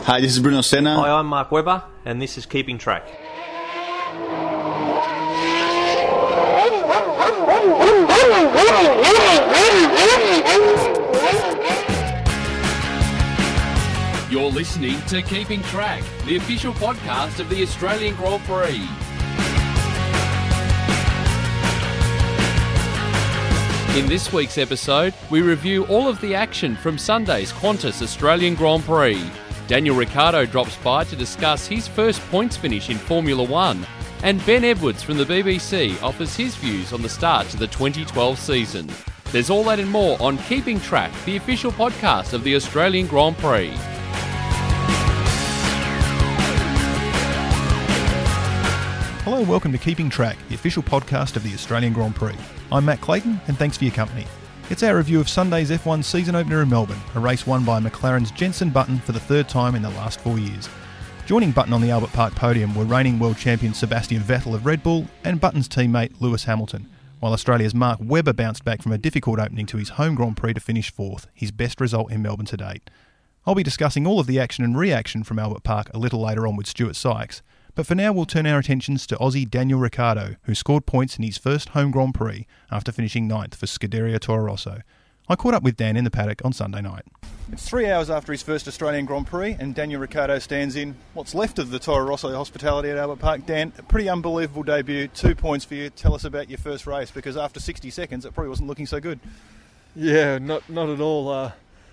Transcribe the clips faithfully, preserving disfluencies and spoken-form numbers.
Hi, this is Bruno Senna. Hi, I'm Mark Webber, and this is Keeping Track. You're listening to Keeping Track, the official podcast of the Australian Grand Prix. In this week's episode, we review all of the action from Sunday's Qantas Australian Grand Prix. Daniel Ricciardo drops by to discuss his first points finish in Formula One, and Ben Edwards from the B B C offers his views on the start to the twenty twelve season. There's all that and more on Keeping Track, the official podcast of the Australian Grand Prix. Hello and welcome to Keeping Track, the official podcast of the Australian Grand Prix. I'm Matt Clayton and thanks for your company. It's our review of Sunday's F one season opener in Melbourne, a race won by McLaren's Jenson Button for the third time in the last four years. Joining Button on the Albert Park podium were reigning world champion Sebastian Vettel of Red Bull and Button's teammate Lewis Hamilton, while Australia's Mark Webber bounced back from a difficult opening to his home Grand Prix to finish fourth, his best result in Melbourne to date. I'll be discussing all of the action and reaction from Albert Park a little later on with Stuart Sykes, but for now we'll turn our attentions to Aussie Daniel Ricciardo, who scored points in his first home Grand Prix after finishing ninth for Scuderia Toro Rosso. I caught up with Dan in the paddock on Sunday night. It's three hours after his first Australian Grand Prix and Daniel Ricciardo stands in what's left of the Toro Rosso hospitality at Albert Park. Dan, a pretty unbelievable debut, two points for you. Tell us about your first race, because after sixty seconds it probably wasn't looking so good. Yeah, not not at all. Uh,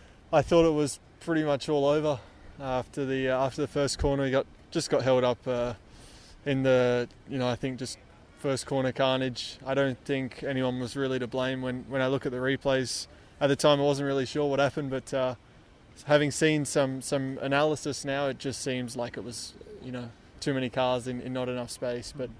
I thought it was pretty much all over after the uh, after the first corner. He got just got held up uh, in the, you know, I think just first corner carnage. I don't think anyone was really to blame when, when I look at the replays. At the time I wasn't really sure what happened, but uh, having seen some, some analysis now, it just seems like it was, you know, too many cars in, in not enough space. But,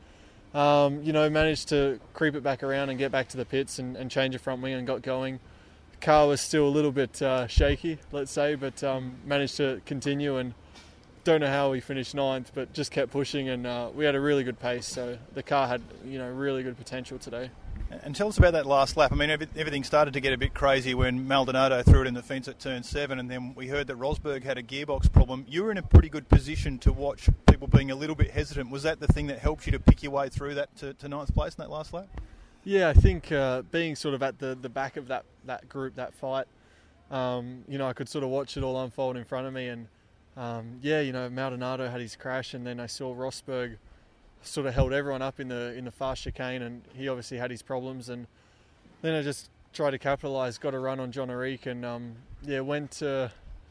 um, you know, managed to creep it back around and get back to the pits and, and change a front wing and got going. The car was still a little bit uh, shaky, let's say, but um, managed to continue, and don't know how we finished ninth, but just kept pushing, and uh, we had a really good pace. So the car had, you know, really good potential today. And tell us about that last lap. I mean, everything started to get a bit crazy when Maldonado threw it in the fence at turn seven, and then we heard that Rosberg had a gearbox problem. You were in a pretty good position to watch people being a little bit hesitant. Was that the thing that helped you to pick your way through that to, to ninth place in that last lap? Yeah, I think uh, being sort of at the, the back of that, that group, that fight, um, you know, I could sort of watch it all unfold in front of me, and Um, yeah, you know, Maldonado had his crash, and then I saw Rosberg sort of held everyone up in the in the fast chicane, and he obviously had his problems. And then I just tried to capitalise, got a run on John Eric, and um, yeah, went to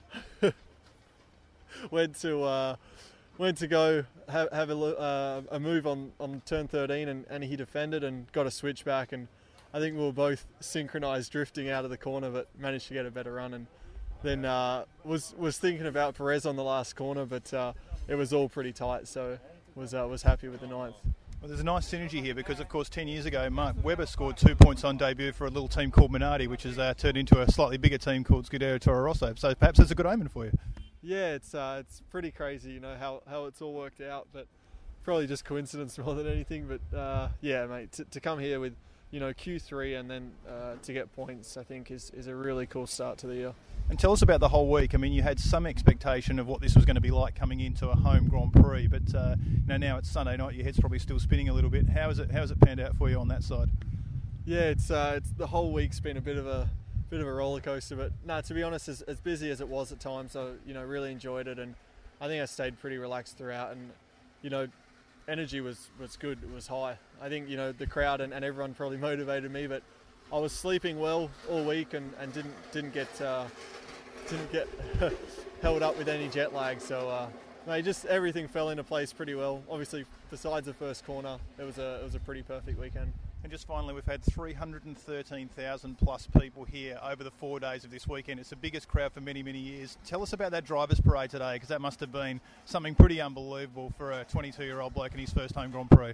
went to uh, went to go have, have a, uh, a move on, on turn thirteen, and, and he defended and got a switchback, and I think we were both synchronised drifting out of the corner, but managed to get a better run. And Then uh, was was thinking about Perez on the last corner, but uh, it was all pretty tight, so was uh, was happy with the ninth. Well, there's a nice synergy here because, of course, ten years ago, Mark Webber scored two points on debut for a little team called Minardi, which has uh, turned into a slightly bigger team called Scuderia Toro Rosso. So perhaps that's a good omen for you. Yeah, it's uh, it's pretty crazy, you know, how, how it's all worked out, but probably just coincidence more than anything. But uh, yeah, mate, to, to come here with, you know, Q three and then uh, to get points, I think is, is a really cool start to the year. And tell us about the whole week. I mean, you had some expectation of what this was going to be like coming into a home Grand Prix, but uh, you know, now it's Sunday night. Your head's probably still spinning a little bit. How is it? How has it panned out for you on that side? Yeah, it's uh, it's the whole week's been a bit of a bit of a roller coaster. But no, to be honest, as, as busy as it was at times, I you know really enjoyed it, and I think I stayed pretty relaxed throughout. And you know, energy was was good. It was high. I think you know the crowd and, and everyone probably motivated me, but I was sleeping well all week and, and didn't didn't get. Uh, didn't get held up with any jet lag, so uh, no, just everything fell into place pretty well. Obviously, besides the first corner, it was a it was a pretty perfect weekend. And just finally, we've had three hundred thirteen thousand plus people here over the four days of this weekend. It's the biggest crowd for many, many years. Tell us about that drivers' parade today, because that must have been something pretty unbelievable for a twenty-two-year-old bloke in his first home Grand Prix.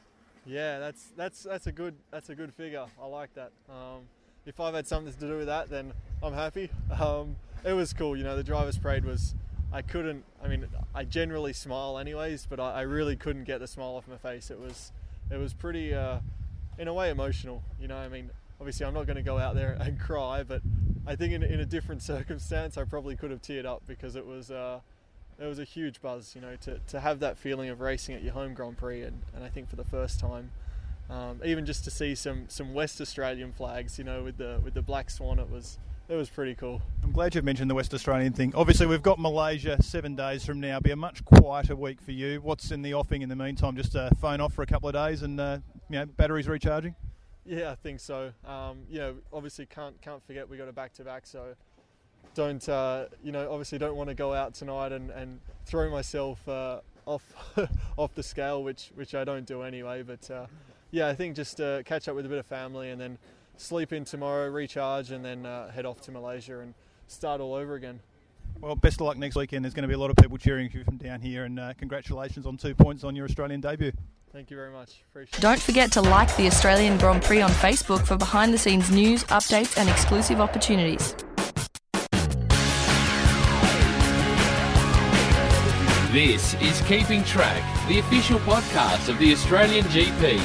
Yeah, that's that's that's a good that's a good figure. I like that. Um, if I've had something to do with that, then I'm happy. Um, it was cool, you know. The drivers' parade was. I couldn't. I mean, I generally smile anyways, but I, I really couldn't get the smile off my face. It was, it was pretty, uh, in a way, emotional. You know, I mean, obviously, I'm not going to go out there and cry, but I think in, in a different circumstance, I probably could have teared up because it was, uh, it was a huge buzz, you know, to, to have that feeling of racing at your home Grand Prix, and, and I think for the first time, um, even just to see some, some West Australian flags, you know, with the with the Black Swan, it was it was pretty cool. I'm glad you've mentioned the West Australian thing. Obviously, we've got Malaysia seven days from now. It'll be a much quieter week for you. What's in the offing in the meantime? Just uh, phone off for a couple of days and uh, you know, batteries recharging. Yeah, I think so. Um, you know, obviously can't can't forget we got a back to back, so. Don't uh, you know? Obviously, don't want to go out tonight and, and throw myself uh, off off the scale, which which I don't do anyway. But uh, yeah, I think just uh, catch up with a bit of family and then sleep in tomorrow, recharge, and then uh, head off to Malaysia and start all over again. Well, best of luck next weekend. There's going to be a lot of people cheering for you from down here, and uh, congratulations on two points on your Australian debut. Thank you very much. Appreciate it. Don't forget to like the Australian Grand Prix on Facebook for behind-the-scenes news, updates, and exclusive opportunities. This is Keeping Track, the official podcast of the Australian G P.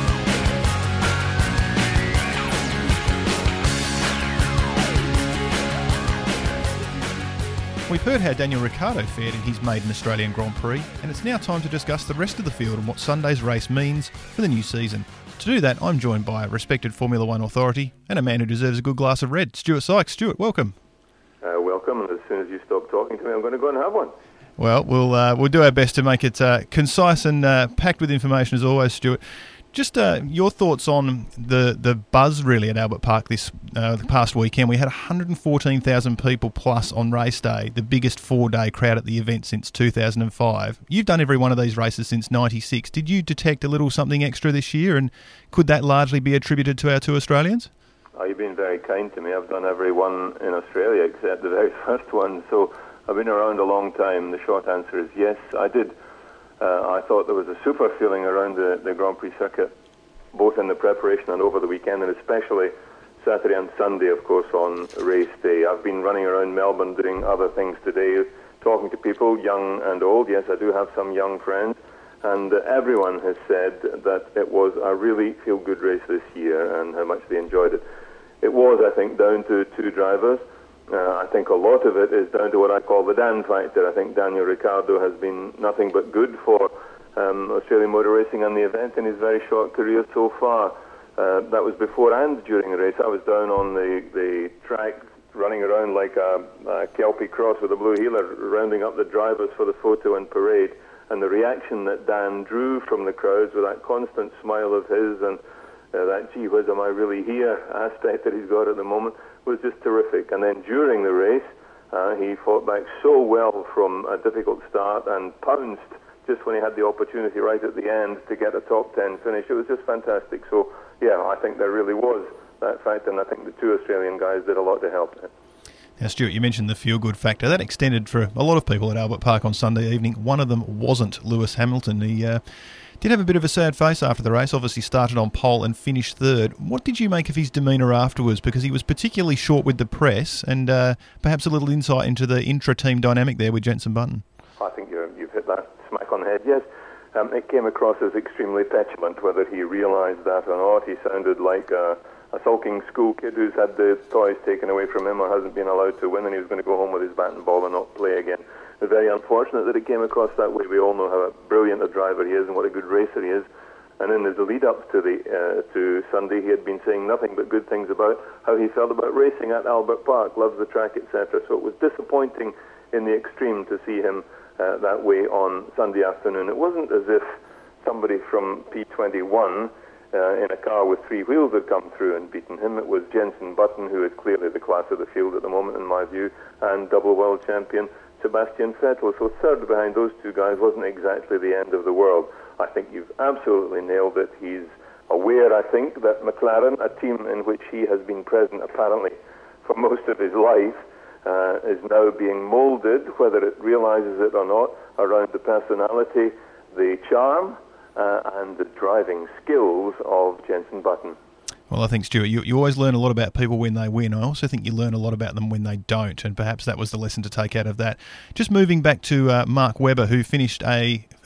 We've heard how Daniel Ricciardo fared in his maiden Australian Grand Prix, and it's now time to discuss the rest of the field and what Sunday's race means for the new season. To do that, I'm joined by a respected Formula One authority and a man who deserves a good glass of red, Stuart Sykes. Stuart, welcome. Uh, welcome, and as soon as you stop talking to me, I'm going to go and have one. Well, we'll uh, we'll do our best to make it uh, concise and uh, packed with information as always, Stuart. Just uh, your thoughts on the, the buzz really at Albert Park this uh, the past weekend. We had one hundred fourteen thousand people plus on race day, the biggest four-day crowd at the event since two thousand five. You've done every one of these races since ninety-six. Did you detect a little something extra this year, and could that largely be attributed to our two Australians? Oh, you've been very kind to me. I've done every one in Australia except the very first one, so I've been around a long time. The short answer is yes, I did. Uh, I thought there was a super feeling around the, the Grand Prix circuit, both in the preparation and over the weekend, and especially Saturday and Sunday, of course, on race day. I've been running around Melbourne doing other things today, talking to people, young and old. Yes, I do have some young friends, and uh, everyone has said that it was a really feel-good race this year and how much they enjoyed it. It was, I think, down to two drivers. Uh, I think a lot of it is down to what I call the Dan factor. I think Daniel Ricciardo has been nothing but good for um, Australian motor racing and the event in his very short career so far. Uh, that was before and during the race. I was down on the, the track running around like a, a Kelpie cross with a blue heeler, rounding up the drivers for the photo and parade. And the reaction that Dan drew from the crowds with that constant smile of his and uh, that gee whiz am I really here aspect that he's got at the moment was just terrific. And then during the race, uh, he fought back so well from a difficult start and pounced just when he had the opportunity right at the end to get a top ten finish. It was just fantastic. So, yeah, I think there really was that fact, and I think the two Australian guys did a lot to help it. Now, Stuart, you mentioned the feel-good factor. That extended for a lot of people at Albert Park on Sunday evening. One of them wasn't Lewis Hamilton. He uh, did have a bit of a sad face after the race, obviously started on pole and finished third. What did you make of his demeanour afterwards? Because he was particularly short with the press, and uh, perhaps a little insight into the intra-team dynamic there with Jenson Button. I think you're, you've hit that smack on the head, yes. Um, it came across as extremely petulant, whether he realised that or not. He sounded like a, a sulking school kid who's had the toys taken away from him or hasn't been allowed to win, and he was going to go home with his bat and ball and not play again. It's very unfortunate that it came across that way. We all know how brilliant a driver he is and what a good racer he is. And in the lead-up to the uh, to Sunday, he had been saying nothing but good things about how he felt about racing at Albert Park, loves the track, et cetera. So it was disappointing in the extreme to see him uh, that way on Sunday afternoon. It wasn't as if somebody from P twenty-one uh, in a car with three wheels had come through and beaten him. It was Jenson Button, who is clearly the class of the field at the moment, in my view, and double world champion Sebastian Vettel. So third behind those two guys wasn't exactly the end of the world. I think you've absolutely nailed it. He's aware, I think, that McLaren, a team in which he has been present apparently for most of his life, uh, is now being moulded, whether it realises it or not, around the personality, the charm, uh, and the driving skills of Jenson Button. Well, I think, Stuart, you, you always learn a lot about people when they win. I also think you learn a lot about them when they don't, and perhaps that was the lesson to take out of that. Just moving back to uh, Mark Webber, who finished a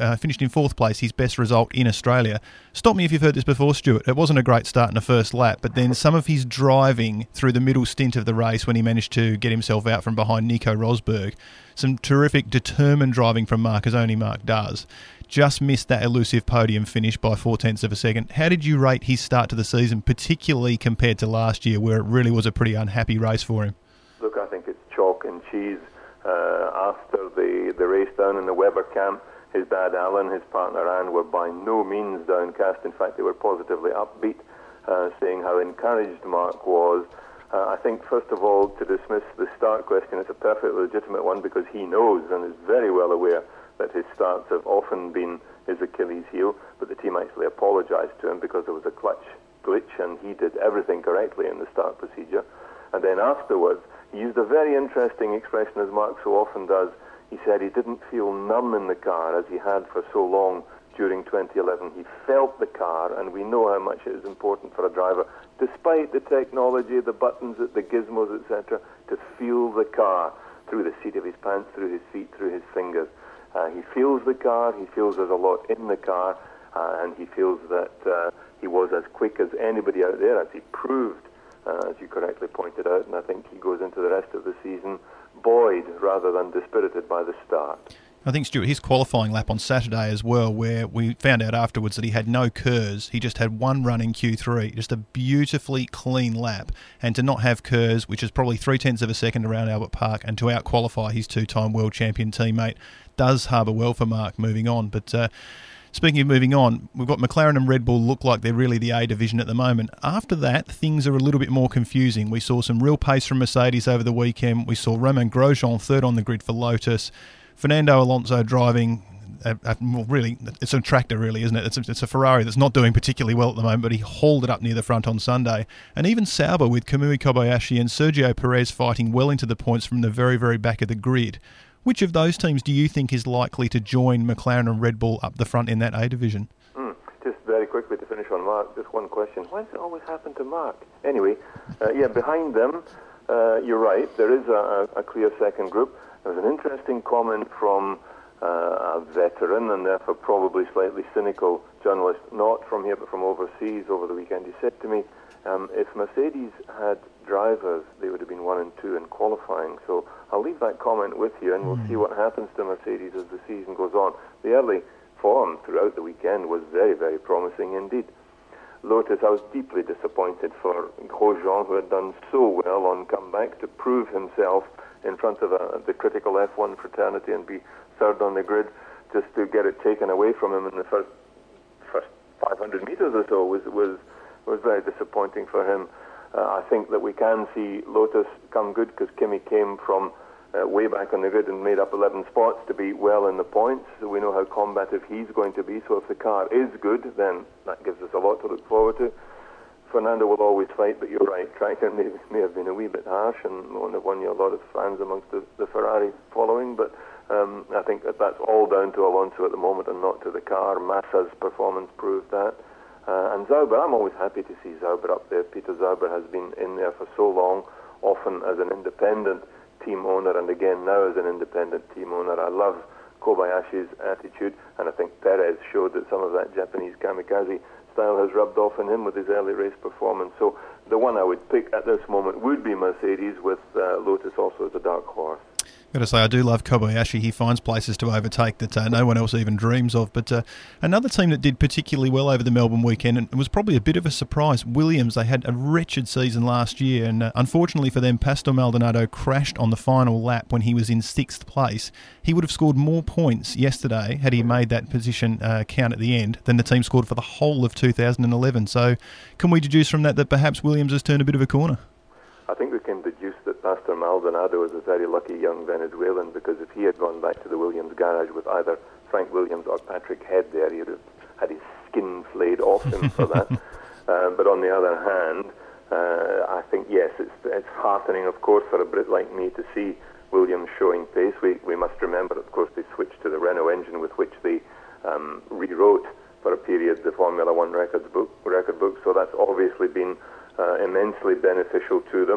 uh, finished in fourth place, his best result in Australia. Stop me if you've heard this before, Stuart. It wasn't a great start in the first lap, but then some of his driving through the middle stint of the race when he managed to get himself out from behind Nico Rosberg, some terrific determined driving from Mark, as only Mark does, just missed that elusive podium finish by four-tenths of a second. How did you rate his start to the season, particularly compared to last year, where it really was a pretty unhappy race for him? Look, I think it's chalk and cheese. Uh, after the, the race down in the Webber camp, his dad Alan, his partner Anne, were by no means downcast. In fact, they were positively upbeat, uh, saying how encouraged Mark was. Uh, I think, first of all, to dismiss the start question, it's a perfectly legitimate one because he knows and is very well aware that his starts have often been his Achilles heel, but the team actually apologised to him because there was a clutch glitch and he did everything correctly in the start procedure. And then afterwards, he used a very interesting expression, as Mark so often does. He said he didn't feel numb in the car as he had for so long during twenty eleven. He felt the car, and we know how much it is important for a driver, despite the technology, the buttons, the gizmos, et cetera, to feel the car through the seat of his pants, through his feet, through his fingers. Uh, he feels the car, he feels there's a lot in the car, uh, and he feels that uh, he was as quick as anybody out there, as he proved, uh, as you correctly pointed out, and I think he goes into the rest of the season buoyed rather than dispirited by the start. I think, Stuart, his qualifying lap on Saturday as well, where we found out afterwards that he had no Kerrs. He just had one run in Q three, just a beautifully clean lap. And to not have Kerrs, which is probably three-tenths of a second around Albert Park, and to out-qualify his two-time world champion teammate does harbour well for Mark moving on. But uh, speaking of moving on, we've got McLaren and Red Bull look like they're really the A division at the moment. After that, things are a little bit more confusing. We saw some real pace from Mercedes over the weekend. We saw Romain Grosjean third on the grid for Lotus. Fernando Alonso driving, a, a, well, really, it's a tractor really, isn't it? It's a, it's a Ferrari that's not doing particularly well at the moment, but he hauled it up near the front on Sunday. And even Sauber with Kamui Kobayashi and Sergio Perez fighting well into the points from the very, very back of the grid. Which of those teams do you think is likely to join McLaren and Red Bull up the front in that A division? Mm, just very quickly to finish on Mark, just one question. Why does it always happen to Mark? Anyway, uh, yeah, behind them, uh, you're right, there is a, a clear second group. There was an interesting comment from uh, a veteran and therefore probably slightly cynical journalist, not from here but from overseas over the weekend. He said to me, um, if Mercedes had drivers, they would have been one and two in qualifying. So I'll leave that comment with you and we'll mm. see what happens to Mercedes as the season goes on. The early form throughout the weekend was very, very promising indeed. Lotus, I was deeply disappointed for Grosjean, who had done so well on comeback, to prove himself in front of a, the critical F one fraternity and be third on the grid, just to get it taken away from him in the first first five hundred metres or so was was was very disappointing for him. Uh, I think that we can see Lotus come good because Kimi came from uh, way back on the grid and made up eleven spots to be well in the points. So we know how combative he's going to be. So if the car is good, then that gives us a lot to look forward to. Fernando will always fight, but you're right, tractor may, may have been a wee bit harsh and won't have won you a lot of fans amongst the, the Ferrari following, but um, I think that that's all down to Alonso at the moment and not to the car. Massa's performance proved that. Uh, and Sauber, I'm always happy to see Sauber up there. Peter Sauber has been in there for so long, often as an independent team owner, and again now as an independent team owner. I love Kobayashi's attitude, and I think Perez showed that some of that Japanese kamikaze style has rubbed off on him with his early race performance. So the one I would pick at this moment would be Mercedes, with uh, Lotus also as a dark horse. Got to say, I do love Kobayashi. He finds places to overtake that uh, no one else even dreams of. But uh, another team that did particularly well over the Melbourne weekend, and it was probably a bit of a surprise, Williams. They had a wretched season last year, and uh, unfortunately for them, Pastor Maldonado crashed on the final lap when he was in sixth place. He would have scored more points yesterday had he made that position uh, count at the end than the team scored for the whole of two thousand eleven. So can we deduce from that that perhaps Williams has turned a bit of a corner? I think we can deduce that Pastor Maldonado is a very lucky young Venezuelan, because if he had gone back to the Williams garage with either Frank Williams or Patrick Head there, he would have had his skin flayed off him for that. Uh, but on the other hand, uh, I think, yes, it's, it's heartening, of course, for a Brit like me to see Williams showing pace. We, we must remember, of course, they switched to the Renault engine with which they um, rewrote for a period the Formula One records book, record book, so that's obviously been Uh, immensely beneficial to them.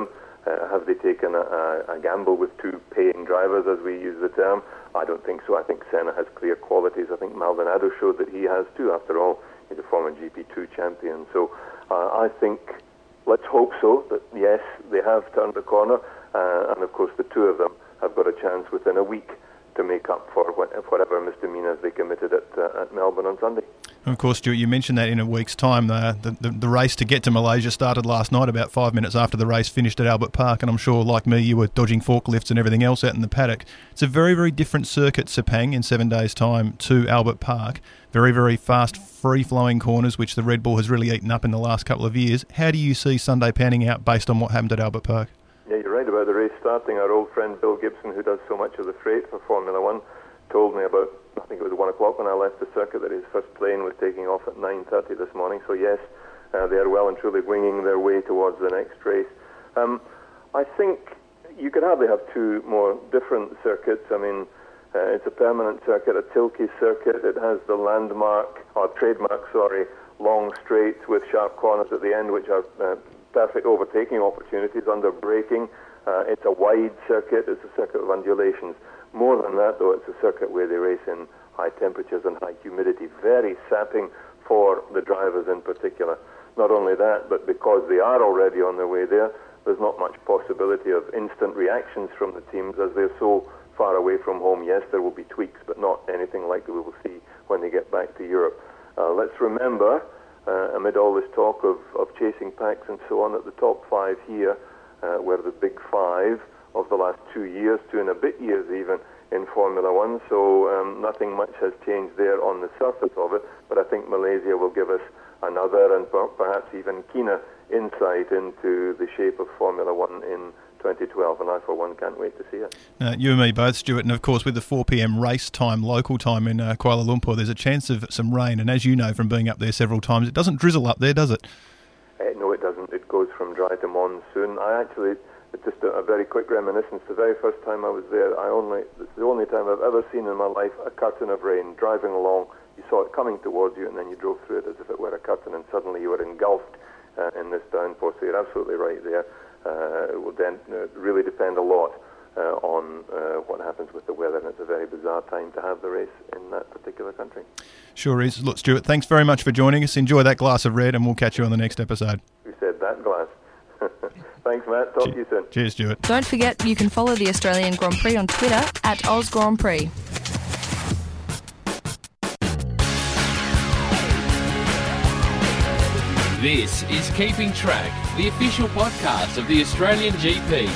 Uh, have they taken a, a, a gamble with two paying drivers, as we use the term? I don't think so. I think Senna has clear qualities. I think Maldonado showed that he has too. After all, he's a former G P two champion. So uh, I think, let's hope so, that yes, they have turned the corner. Uh, and of course, the two of them have got a chance within a week to make up for what, whatever misdemeanours they committed at, uh, at Melbourne on Sunday. And of course, Stuart, you mentioned that in a week's time. Uh, the, the, the race to get to Malaysia started last night, about five minutes after the race finished at Albert Park, and I'm sure, like me, you were dodging forklifts and everything else out in the paddock. It's a very, very different circuit, Sepang, in seven days' time to Albert Park. Very, very fast, free-flowing corners, which the Red Bull has really eaten up in the last couple of years. How do you see Sunday panning out based on what happened at Albert Park? Yeah, you're right about the race starting. Our old friend Bill Gibson, who does so much of the freight for Formula One, told me about, I think it was one o'clock when I left the circuit, that his first plane was taking off at nine thirty this morning. So yes, uh, they are well and truly winging their way towards the next race. Um, I think you could hardly have two more different circuits. I mean, uh, it's a permanent circuit, a Tilke circuit. It has the landmark, or trademark, sorry, long straights with sharp corners at the end, which are uh, perfect overtaking opportunities under braking. Uh, it's a wide circuit. It's a circuit of undulations. More than that, though, it's a circuit where they race in high temperatures and high humidity, very sapping for the drivers in particular. Not only that, but because they are already on their way there, there's not much possibility of instant reactions from the teams as they're so far away from home. Yes, there will be tweaks, but not anything like we will see when they get back to Europe. Uh, let's remember, uh, amid all this talk of, of chasing packs and so on, that the top five here uh, were the big five of the last two years, two and a bit years even, in Formula One. So um, nothing much has changed there on the surface of it, but I think Malaysia will give us another and per- perhaps even keener insight into the shape of Formula One in twenty twelve, and I for one can't wait to see it. Uh, you and me both, Stuart, and of course with the four p.m. race time, local time in uh, Kuala Lumpur, there's a chance of some rain, and as you know from being up there several times, it doesn't drizzle up there, does it? Uh, no, it doesn't. It goes from dry to monsoon. I actually... It's just a, a very quick reminiscence. The very first time I was there, I only it's the only time I've ever seen in my life a curtain of rain driving along. You saw it coming towards you, and then you drove through it as if it were a curtain, and suddenly you were engulfed uh, in this downpour. So you're absolutely right there. Uh, it will then uh, really depend a lot uh, on uh, what happens with the weather, and it's a very bizarre time to have the race in that particular country. Sure is. Look, Stuart, thanks very much for joining us. Enjoy that glass of red, and we'll catch you on the next episode. Who said that glass? Thanks, Matt. Talk Che- to you soon. Cheers, Stuart. Don't forget you can follow the Australian Grand Prix on Twitter at Oz Grand Prix. This is Keeping Track, the official podcast of the Australian G P.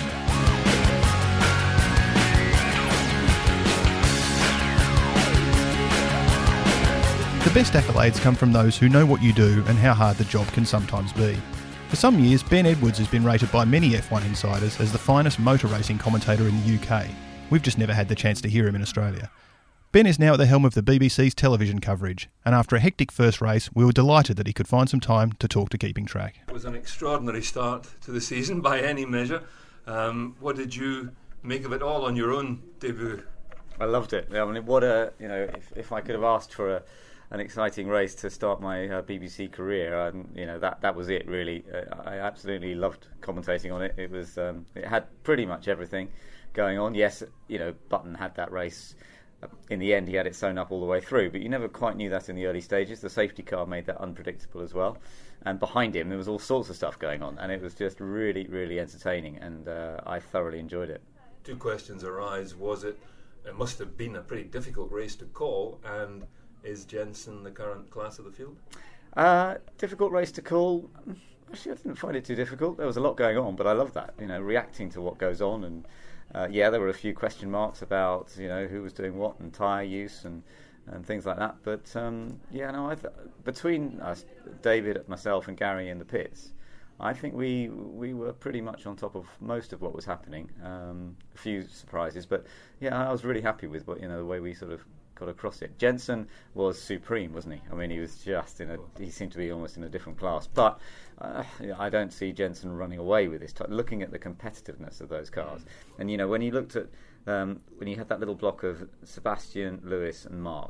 The best accolades come from those who know what you do and how hard the job can sometimes be. For some years, Ben Edwards has been rated by many F one insiders as the finest motor racing commentator in the U K. We've just never had the chance to hear him in Australia. Ben is now at the helm of the B B C's television coverage, and after a hectic first race, we were delighted that he could find some time to talk to Keeping Track. It was an extraordinary start to the season by any measure. Um, what did you make of it all on your own debut? I loved it. I mean, what a, you know, if, if I could have asked for a an exciting race to start my uh, B B C career, um, you know, that that was it really. Uh, I absolutely loved commentating on it. It was um, it had pretty much everything going on. Yes, you know, Button had that race. In the end, he had it sewn up all the way through, but you never quite knew that in the early stages. The safety car made that unpredictable as well, and behind him there was all sorts of stuff going on, and it was just really, really entertaining, and uh, I thoroughly enjoyed it. Two questions arise. Was it? It must have been a pretty difficult race to call, and is Jensen the current class of the field? Uh, difficult race to call. Actually, I didn't find it too difficult. There was a lot going on, but I love that. You know, reacting to what goes on, and uh, yeah, there were a few question marks about you know who was doing what and tyre use and, and things like that. But um, yeah, no, I th- between us, David, myself, and Gary in the pits, I think we we were pretty much on top of most of what was happening. Um, a few surprises, but yeah, I was really happy with what you know the way we sort of got across it. Jensen was supreme, wasn't he? I mean, he was just in a. He seemed to be almost in a different class. But uh, I don't see Jensen running away with this. T- looking at the competitiveness of those cars, and you know, when you looked at um, when you had that little block of Sebastian, Lewis, and Mark,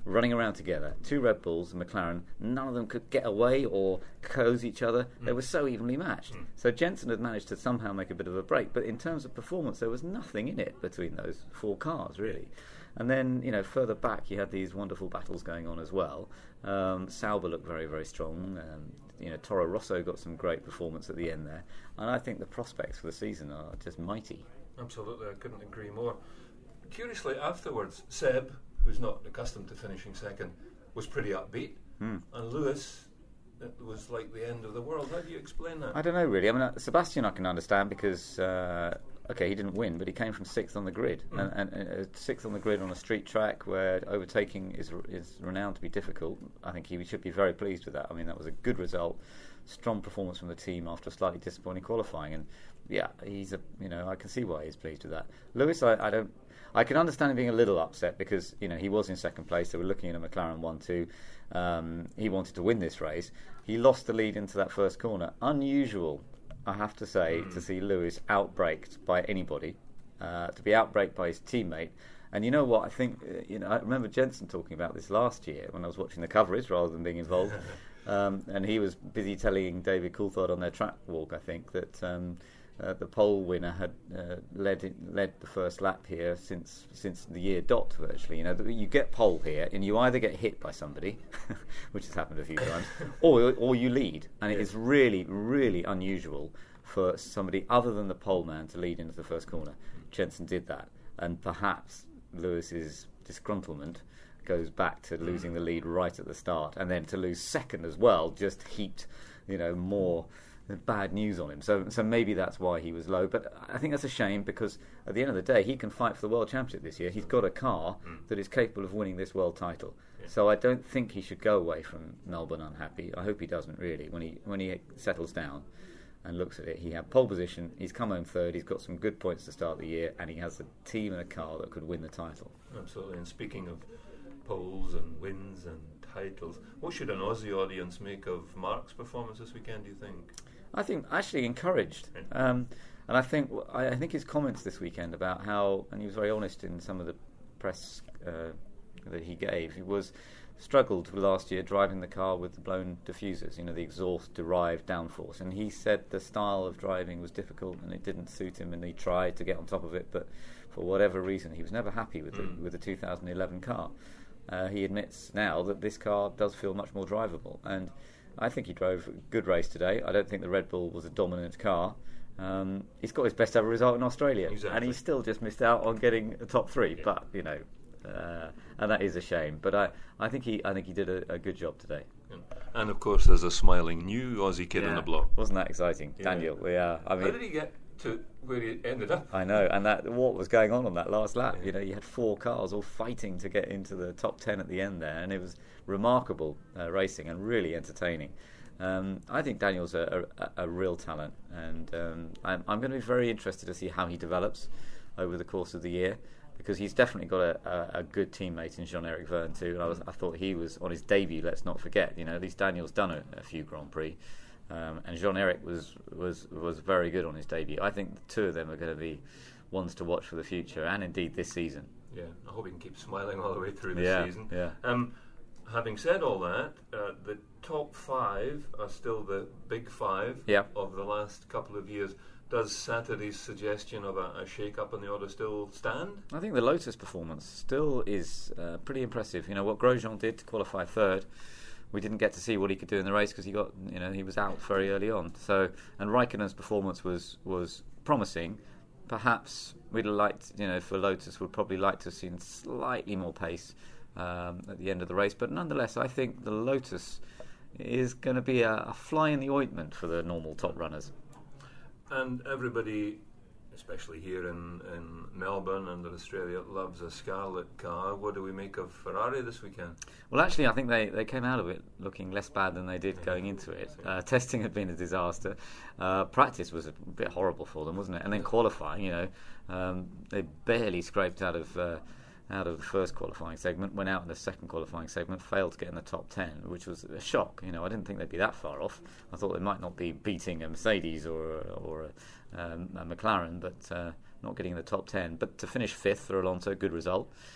running around together. Two Red Bulls and McLaren, none of them could get away or close each other. Mm. They were so evenly matched. Mm. So Jenson had managed to somehow make a bit of a break, but in terms of performance, there was nothing in it between those four cars, really. And then, you know, further back, you had these wonderful battles going on as well. Um, Sauber looked very, very strong. Um, you know, Toro Rosso got some great performance at the end there. And I think the prospects for the season are just mighty. Absolutely, I couldn't agree more. Curiously, afterwards, Seb, who's not accustomed to finishing second, was pretty upbeat. Mm. And Lewis, it was like the end of the world. How do you explain that? I don't know, really. I mean, uh, Sebastian I can understand because, uh, okay, he didn't win, but he came from sixth on the grid. Mm. And, and uh, sixth on the grid on a street track where overtaking is is renowned to be difficult. I think he should be very pleased with that. I mean, that was a good result. Strong performance from the team after a slightly disappointing qualifying. And, yeah, he's a, you know, I can see why he's pleased with that. Lewis, I, I don't... I can understand him being a little upset because, you know, he was in second place. They were looking at a McLaren one two. Um, he wanted to win this race. He lost the lead into that first corner. Unusual, I have to say, mm. to see Lewis outbraked by anybody, uh, to be outbraked by his teammate. And you know what? I think, uh, you know, I remember Jenson talking about this last year when I was watching the coverage rather than being involved. um, and he was busy telling David Coulthard on their track walk, I think, that... Um, Uh, the pole winner had uh, led in, led the first lap here since since the year dot virtually. You know, you get pole here, and you either get hit by somebody, which has happened a few times, or or you lead, and it is really really unusual for somebody other than the pole man to lead into the first corner. Jenson did that, and perhaps Lewis's disgruntlement goes back to losing the lead right at the start, and then to lose second as well just heaped, you know, more bad news on him. So so maybe that's why he was low. But I think that's a shame because at the end of the day, he can fight for the World Championship this year. He's got a car mm. that is capable of winning this world title. Yeah. So I don't think he should go away from Melbourne unhappy. I hope he doesn't really. When he when he settles down and looks at it, he had pole position, he's come home third, he's got some good points to start the year, and he has a team and a car that could win the title. Absolutely. And speaking of poles and wins and titles, what should an Aussie audience make of Mark's performance this weekend, do you think? I think actually encouraged, um, and I think I, I think his comments this weekend about how, and he was very honest in some of the press uh, that he gave. He was struggled last year driving the car with the blown diffusers, you know, the exhaust-derived downforce, and he said the style of driving was difficult and it didn't suit him, and he tried to get on top of it, but for whatever reason, he was never happy with mm. the with the two thousand eleven car. Uh, he admits now that this car does feel much more drivable, and I think he drove a good race today. I don't think the Red Bull was a dominant car. Um, he's got his best ever result in Australia, exactly. and he still just missed out on getting a top three. Yeah. But you know, uh, and that is a shame. But I, I think he, I think he did a, a good job today. Yeah. And of course, there's a smiling new Aussie kid yeah. on the block. Wasn't that exciting, yeah. Daniel? Yeah. I mean, how did he get to where he ended up? I know, and that what was going on on that last lap. Yeah. You know, you had four cars all fighting to get into the top ten at the end there, and it was remarkable uh, racing and really entertaining. Um, I think Daniel's a, a, a real talent, and um, I'm, I'm going to be very interested to see how he develops over the course of the year, because he's definitely got a, a, a good teammate in Jean-Eric Vergne too. And I, was, I thought he was on his debut. Let's not forget, you know, at least Daniel's done a, a few Grand Prix, um, and Jean-Eric was, was was very good on his debut. I think the two of them are going to be ones to watch for the future, and indeed this season. Yeah, I hope he can keep smiling all the way through the yeah, season. Yeah. Um, having said all that, uh, the top five are still the big five yeah. of the last couple of years. Does Saturday's suggestion of a, a shake-up in the order still stand? I think the Lotus performance still is uh, pretty impressive. You know, what Grosjean did to qualify third, we didn't get to see what he could do in the race because he got, you know, he was out very early on. So, and Raikkonen's performance was was promising. Perhaps we'd have liked, you know, for Lotus, we'd probably like to have seen slightly more pace um, at the end of the race. But nonetheless, I think the Lotus is going to be a, a fly in the ointment for the normal top runners. And everybody, especially here in, in Melbourne and in Australia, loves a Scarlet car. What do we make of Ferrari this weekend? Well, actually, I think they, they came out of it looking less bad than they did going into it. Uh, testing had been a disaster. Uh, practice was a bit horrible for them, wasn't it? And then qualifying, you know, um, they barely scraped out of uh, out of the first qualifying segment, went out in the second qualifying segment, failed to get in the top ten, which was a shock. You know, I didn't think they'd be that far off. I thought they might not be beating a Mercedes or or a, um, a McLaren, but uh, not getting in the top ten. But to finish fifth for Alonso, good result.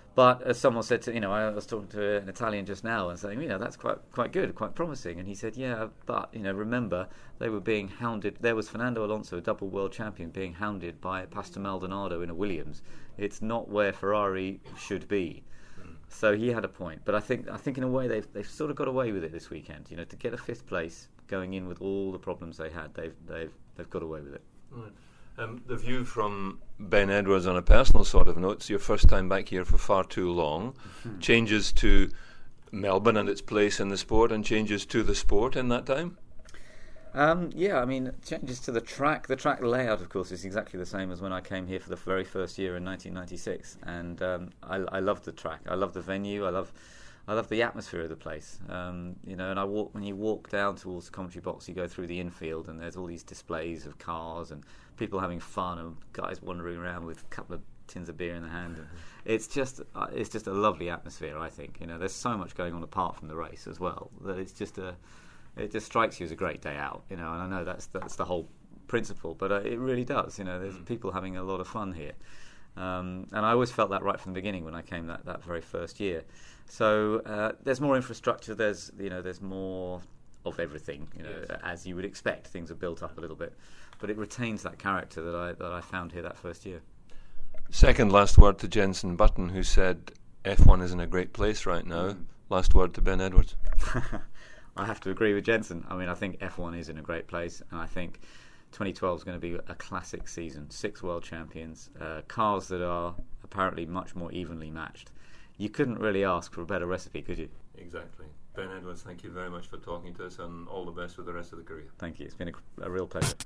But as someone said to, you know, I was talking to an Italian just now and saying, you know, that's quite quite good, quite promising. And he said, yeah, but, you know, remember, they were being hounded. There was Fernando Alonso, a double world champion, being hounded by Pastor Maldonado in a Williams. It's not where Ferrari should be. So he had a point. But I think I think in a way they've they've sort of got away with it this weekend. You know, to get a fifth place going in with all the problems they had, they've they've they've got away with it. Right. Um, the view from Ben Edwards on a personal sort of note, it's your first time back here for far too long. Mm-hmm. Changes to Melbourne and its place in the sport, and changes to the sport in that time? Um, yeah, I mean, changes to the track. The track layout, of course, is exactly the same as when I came here for the very first year in nineteen ninety-six. And um, I, I love the track. I love the venue. I love I love the atmosphere of the place. Um, you know, and I walk when you walk down towards the commentary box, you go through the infield, and there's all these displays of cars and people having fun, and guys wandering around with a couple of tins of beer in the hand. And it's just uh, it's just a lovely atmosphere, I think. You know, there's so much going on apart from the race as well that it's just a it just strikes you as a great day out. You know, and I know that's that's the whole principle, but uh, it really does. You know, there's mm. people having a lot of fun here. Um, and I always felt that right from the beginning when I came that, that very first year. So uh, there's more infrastructure. There's you know there's more of everything. You know, yes. As you would expect, things are built up a little bit, but it retains that character that I that I found here that first year. Second last word to Jenson Button, who said F one is in a great place right now. Mm. Last word to Ben Edwards. I have to agree with Jenson. I mean, I think F one is in a great place, and I think twenty twelve is going to be a classic season. Six world champions, uh, cars that are apparently much more evenly matched. You couldn't really ask for a better recipe, could you? Exactly. Ben Edwards, thank you very much for talking to us, and all the best with the rest of the career. Thank you. It's been a, a real pleasure.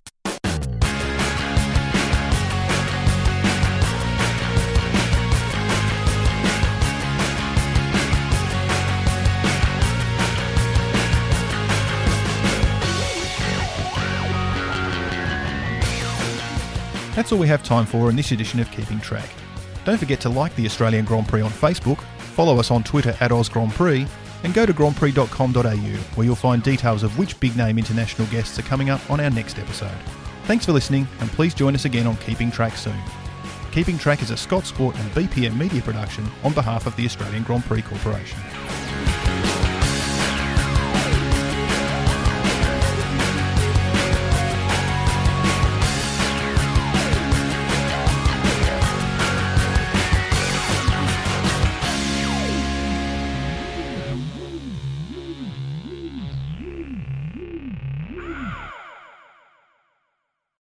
That's all we have time for in this edition of Keeping Track. Don't forget to like the Australian Grand Prix on Facebook, follow us on Twitter at Aus Grand Prix, and go to grand prix dot com dot a u, where you'll find details of which big-name international guests are coming up on our next episode. Thanks for listening, and please join us again on Keeping Track soon. Keeping Track is a Scott Sport and B P M media production on behalf of the Australian Grand Prix Corporation.